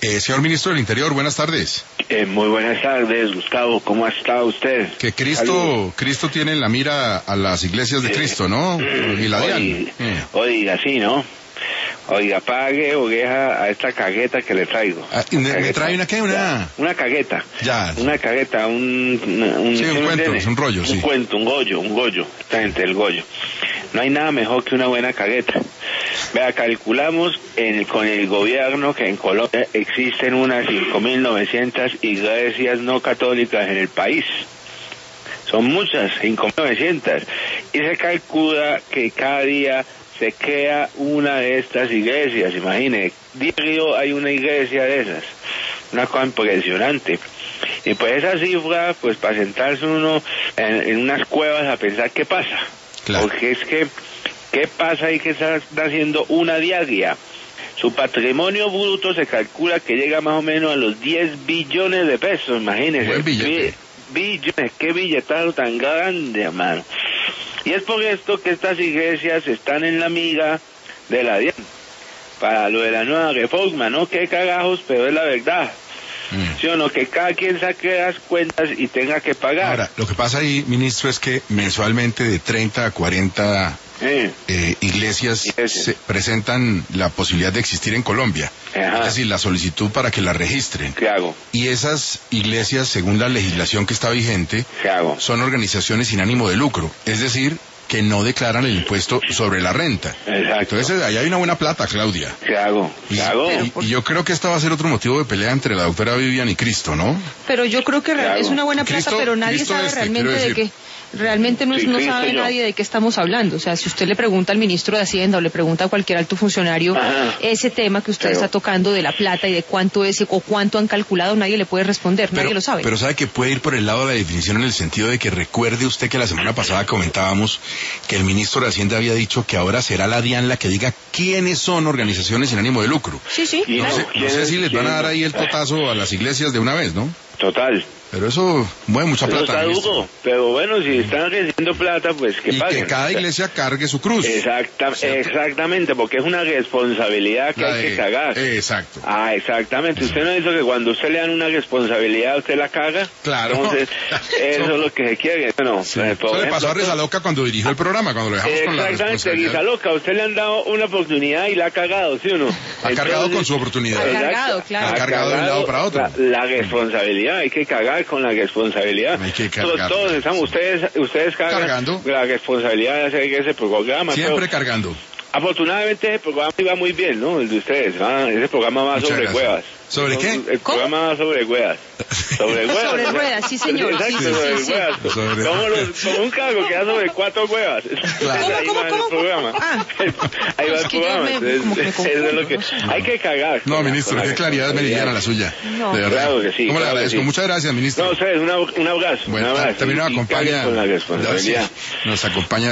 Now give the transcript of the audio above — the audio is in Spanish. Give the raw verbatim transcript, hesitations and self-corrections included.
Eh, señor Ministro del Interior, buenas tardes. Eh, muy buenas tardes, Gustavo. ¿Cómo ha estado usted? Que Cristo, Saludos. Cristo tiene en la mira a las iglesias de eh, Cristo, ¿no? Y la oiga, eh. oiga, sí, ¿no? Oiga, pague oveja a esta cagueta que le traigo. Ah, ¿Me cagueta. trae una qué? Una... Una cagueta. Ya. Una cagueta, un... un sí, un cuento, es un rollo, un sí. Un cuento, un gollo, un gollo. Esta gente, el gollo. No hay nada mejor que una buena cagueta. Vea, calculamos en, con el gobierno que en Colombia existen unas cinco mil novecientas iglesias no católicas en el país. Son muchas, cinco mil novecientas. Y se calcula que cada día se crea una de estas iglesias. Imagine, diario hay una iglesia de esas. Una cosa impresionante. Y pues esa cifra, pues para sentarse uno en, en unas cuevas a pensar qué pasa. Claro. Porque es que, ¿qué pasa ahí que está haciendo una diaria? Su patrimonio bruto se calcula que llega más o menos a los diez billones de pesos, imagínense. Buen billete. Billones, qué billetazo tan grande, hermano. Y es por esto que estas iglesias están en la miga de la DIAN, para lo de la nueva reforma, ¿no? Qué cagajos, pero es la verdad. Mm. ¿Sí o no? Que cada quien saque las cuentas y tenga que pagar. Ahora, lo que pasa ahí, ministro, es que mensualmente de treinta a cuarenta eh. Eh, iglesias se presentan la posibilidad de existir en Colombia. Ajá. Es decir, la solicitud para que la registren. ¿Qué hago? Y esas iglesias, según la legislación que está vigente, ¿qué hago? Son organizaciones sin ánimo de lucro. Es decir, que no declaran el impuesto sobre la renta. Exacto. Entonces, ahí hay una buena plata, Claudia. ¿Qué hago? ¿Qué y, hago? Y, y yo creo que esta va a ser otro motivo de pelea entre la doctora Vivian y Cristo, ¿no? Pero yo creo que es una buena plata, Cristo, pero nadie Cristo sabe este, realmente de qué. Realmente no, sí, no Cristo sabe yo. nadie de qué estamos hablando. O sea, si usted le pregunta al ministro de Hacienda o le pregunta a cualquier alto funcionario Ajá. ese tema que usted pero, está tocando de la plata y de cuánto es o cuánto han calculado, nadie le puede responder, pero, nadie lo sabe. Pero sabe que puede ir por el lado de la definición en el sentido de que recuerde usted que la semana pasada comentábamos que el ministro de Hacienda había dicho que ahora será la DIAN la que diga quiénes son organizaciones sin ánimo de lucro. Sí, sí. No, claro. sé, no sé si les van a dar ahí el totazo a las iglesias de una vez, ¿no? Total. Pero eso mueve mucha eso plata. Está duro, pero bueno, si están recibiendo plata, pues que y paguen. que cada iglesia cargue su cruz. Exacta, exactamente, porque es una responsabilidad que la hay de, que cagar. Exacto. Ah, exactamente. ¿Usted no dice que cuando usted le dan una responsabilidad, usted la caga? Claro. Entonces, eso es lo que se quiere. Bueno, sí. eh, Eso le pasó a Rezaloca cuando dirigió el programa, cuando lo dejamos con la responsabilidad. Exactamente, Rezaloca, usted le han dado una oportunidad y la ha cagado, ¿sí o no? Ha Entonces, cargado con su oportunidad. Ha cargado, claro. Ha cargado de un lado para otro. La, la responsabilidad, hay que cagar con la responsabilidad. Hay que cargar. Todos, todos estamos, ustedes, ustedes cargan cargando la responsabilidad de hacer ese programa. Siempre pero, cargando. Afortunadamente ese programa iba muy bien, ¿no? El de ustedes, ¿ah? Ese programa va Muchas sobre gracias. cuevas. ¿Sobre qué? El ¿Cómo? programa va sobre cuevas. Sobre cuevas. Sobre ruedas, sí señor. Exacto, sí, sobre sí, sí, cuevas. sí. Sobre... Como, los, como un cargo que da sobre cuatro cuevas. Claro. Ahí ¿Cómo, va cómo, el programa. Ah. Ahí va Es el que yo programa. me- Entonces, como que me eso es lo confundo, que no sé. hay que cagar. No, con la- ministro, con qué claridad meridiana la suya. No. De verdad. Claro que sí, ¿Cómo le claro que agradezco? sí. Muchas gracias, ministro. No, ustedes, una, un abrazo. Bueno, un abrazo. también nos Y- y acompaña. caguen con la responsabilidad. Nos acompaña.